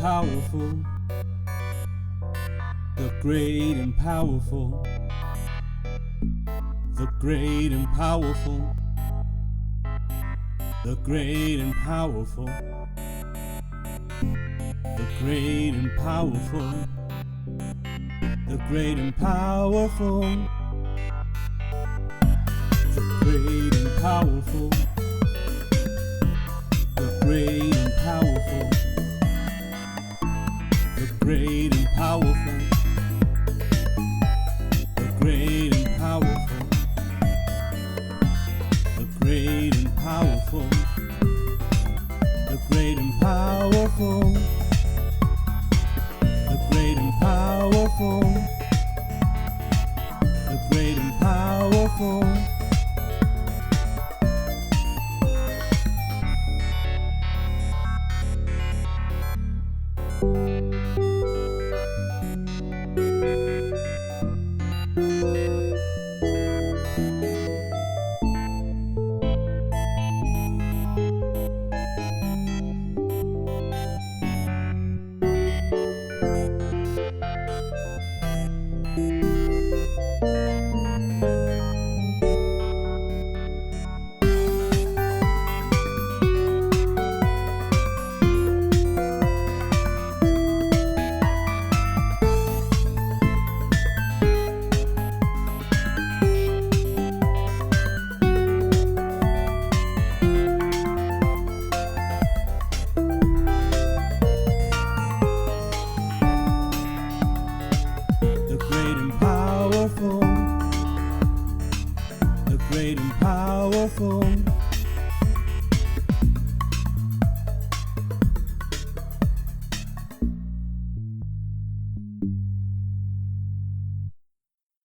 powerful, the great and powerful, the great and powerful, the great and powerful, the great and powerful, the great and powerful, the great and powerful, the great and powerful, the great and powerful, the great and powerful, the great and powerful, the great and powerful, the great and powerful, the great and powerful. The great and powerful,